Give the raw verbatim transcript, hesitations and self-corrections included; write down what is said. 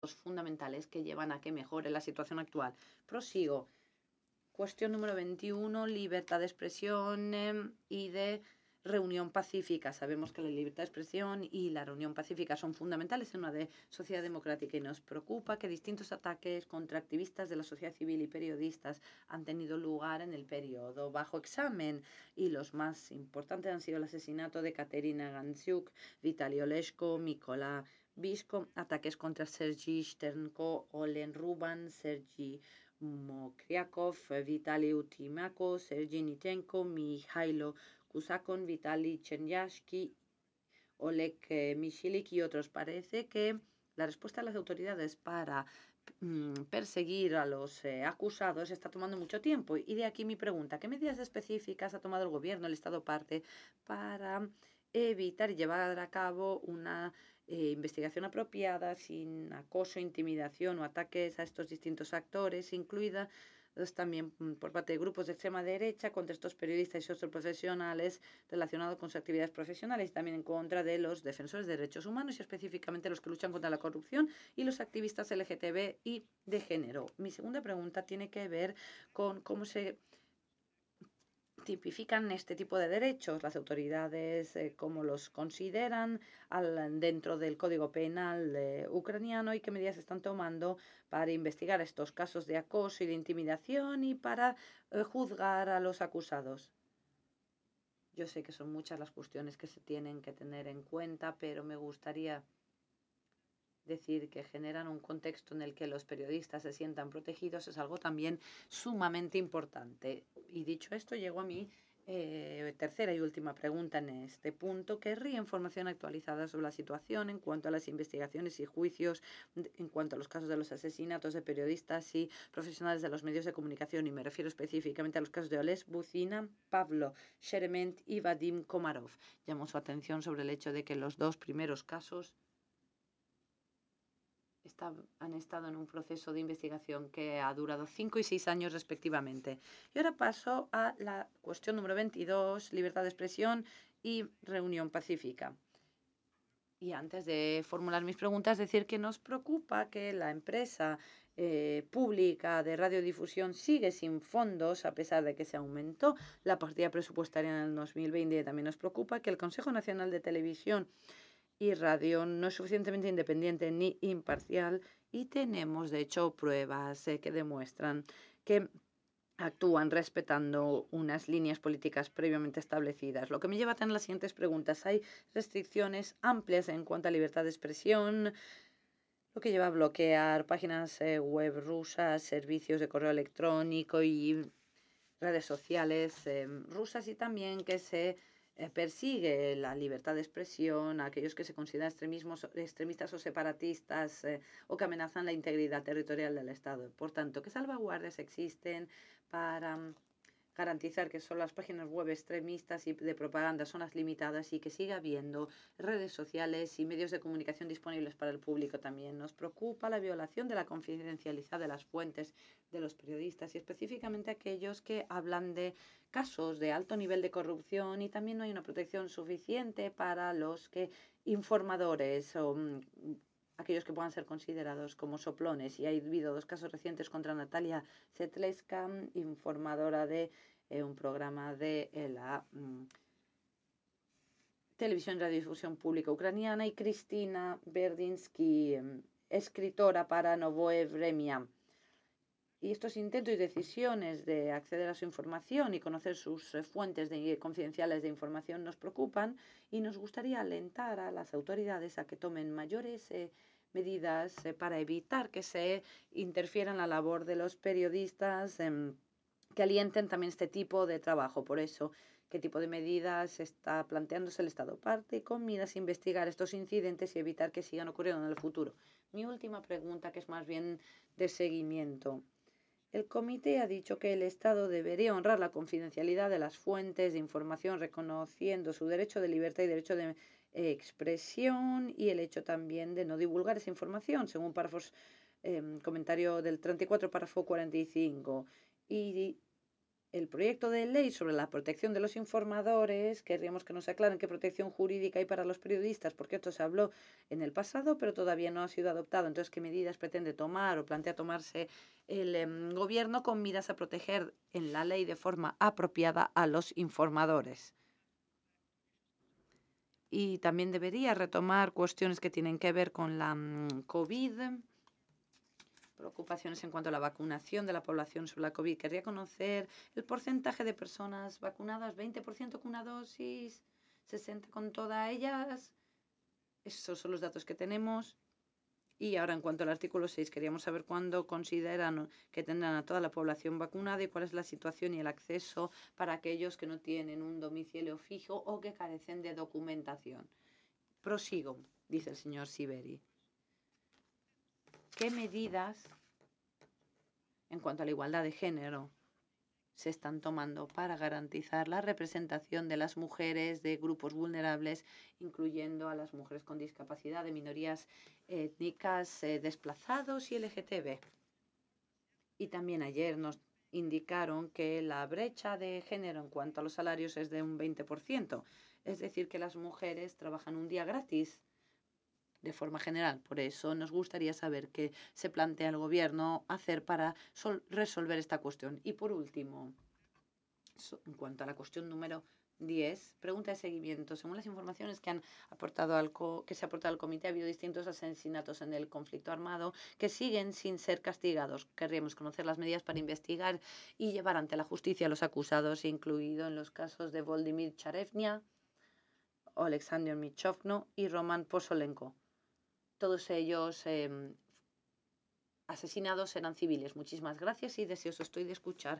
fundamentales que llevan a que mejore la situación actual. Prosigo. Cuestión número veintiuno, libertad de expresión eh, y de reunión pacífica. Sabemos que la libertad de expresión y la reunión pacífica son fundamentales en una de sociedad democrática y nos preocupa que distintos ataques contra activistas de la sociedad civil y periodistas han tenido lugar en el periodo bajo examen y los más importantes han sido el asesinato de Katerina Gansiuk, Vitaly Oleshko, Mikola Bishko, ataques contra Sergei Sternko, Olen Ruban, Sergei Mokriakov, Vitaly Utimako, Sergei Nitenko, Mihailo Kusakon, Vitaly Chernyashky, Oleg Mishilik y otros. Parece que la respuesta de las autoridades para mm, perseguir a los eh, acusados está tomando mucho tiempo. Y de aquí mi pregunta, ¿qué medidas específicas ha tomado el gobierno, el Estado parte, para evitar y llevar a cabo una eh, investigación apropiada sin acoso, intimidación o ataques a estos distintos actores, incluida también por parte de grupos de extrema derecha contra estos periodistas y socioprofesionales relacionados con sus actividades profesionales y también en contra de los defensores de derechos humanos y específicamente los que luchan contra la corrupción y los activistas L G T B y de género? Mi segunda pregunta tiene que ver con cómo se tipifican este tipo de derechos, las autoridades, eh, cómo los consideran al, dentro del Código Penal eh, ucraniano y qué medidas están tomando para investigar estos casos de acoso y de intimidación y para eh, juzgar a los acusados. Yo sé que son muchas las cuestiones que se tienen que tener en cuenta, pero me gustaría decir que generan un contexto en el que los periodistas se sientan protegidos es algo también sumamente importante. Y dicho esto, llego a mi eh, tercera y última pregunta en este punto. Querría información actualizada sobre la situación en cuanto a las investigaciones y juicios, en cuanto a los casos de los asesinatos de periodistas y profesionales de los medios de comunicación. Y me refiero específicamente a los casos de Oles Bucina, Pablo Sherement y Vadim Komarov. Llamo su atención sobre el hecho de que los dos primeros casos Está, han estado en un proceso de investigación que ha durado cinco y seis años respectivamente. Y ahora paso a la cuestión número veintidós, libertad de expresión y reunión pacífica. Y antes de formular mis preguntas, decir que nos preocupa que la empresa eh, pública de radiodifusión sigue sin fondos, a pesar de que se aumentó la partida presupuestaria en el dos mil veinte. También nos preocupa que el Consejo Nacional de Televisión y radio no es suficientemente independiente ni imparcial y tenemos de hecho pruebas eh, que demuestran que actúan respetando unas líneas políticas previamente establecidas. Lo que me lleva a tener las siguientes preguntas. Hay restricciones amplias en cuanto a libertad de expresión, lo que lleva a bloquear páginas eh, web rusas, servicios de correo electrónico y redes sociales eh, rusas y también que se eh, persigue la libertad de expresión a aquellos que se consideran extremismos, extremistas o separatistas eh, o que amenazan la integridad territorial del Estado. Por tanto, ¿qué salvaguardias existen para um, garantizar que son las páginas web extremistas y de propaganda son las limitadas y que siga habiendo redes sociales y medios de comunicación disponibles para el público? También nos preocupa la violación de la confidencialidad de las fuentes de los periodistas y específicamente aquellos que hablan de casos de alto nivel de corrupción y también no hay una protección suficiente para los que informadores o um, aquellos que puedan ser considerados como soplones. Y ha habido dos casos recientes contra Natalia Zetleska, informadora de eh, un programa de eh, la mm, televisión y radiodifusión pública ucraniana, y Cristina Berdinsky, eh, escritora para Novoe Vremya. Y estos intentos y decisiones de acceder a su información y conocer sus eh, fuentes de, confidenciales de información nos preocupan y nos gustaría alentar a las autoridades a que tomen mayores eh, medidas eh, para evitar que se interfiera en la labor de los periodistas, eh, que alienten también este tipo de trabajo. Por eso, ¿qué tipo de medidas está planteándose el Estado parte con miras a investigar estos incidentes y evitar que sigan ocurriendo en el futuro? Mi última pregunta, que es más bien de seguimiento. El comité ha dicho que el Estado debería honrar la confidencialidad de las fuentes de información, reconociendo su derecho de libertad y derecho de eh, expresión y el hecho también de no divulgar esa información, según párrafos, eh, comentario del treinta y cuatro, párrafo cuarenta y cinco. Y el proyecto de ley sobre la protección de los informadores, querríamos que nos aclaren qué protección jurídica hay para los periodistas, porque esto se habló en el pasado, pero todavía no ha sido adoptado. Entonces, ¿qué medidas pretende tomar o plantea tomarse el eh, gobierno con miras a proteger en la ley de forma apropiada a los informadores? Y también debería retomar cuestiones que tienen que ver con la um, COVID, preocupaciones en cuanto a la vacunación de la población sobre la COVID. Querría conocer el porcentaje de personas vacunadas, veinte por ciento con una dosis, sesenta por ciento con todas ellas. Esos son los datos que tenemos. Y ahora, en cuanto al artículo seis, queríamos saber cuándo consideran que tendrán a toda la población vacunada y cuál es la situación y el acceso para aquellos que no tienen un domicilio fijo o que carecen de documentación. Prosigo, dice el señor Siberi. ¿Qué medidas en cuanto a la igualdad de género se están tomando para garantizar la representación de las mujeres de grupos vulnerables, incluyendo a las mujeres con discapacidad, de minorías étnicas, eh, desplazados y L G T B? Y también ayer nos indicaron que la brecha de género en cuanto a los salarios es de un veinte por ciento, es decir, que las mujeres trabajan un día gratis de forma general. Por eso nos gustaría saber qué se plantea el gobierno hacer para resolver esta cuestión. Y por último, en cuanto a la cuestión número diez, pregunta de seguimiento. Según las informaciones que, han aportado al co que se ha aportado al comité, ha habido distintos asesinatos en el conflicto armado que siguen sin ser castigados. Querríamos conocer las medidas para investigar y llevar ante la justicia a los acusados, incluido en los casos de Volodymyr Cherevnia, Alexander Michovno y Roman Posolenko. Todos ellos eh, asesinados eran civiles. Muchísimas gracias y deseoso estoy de escuchar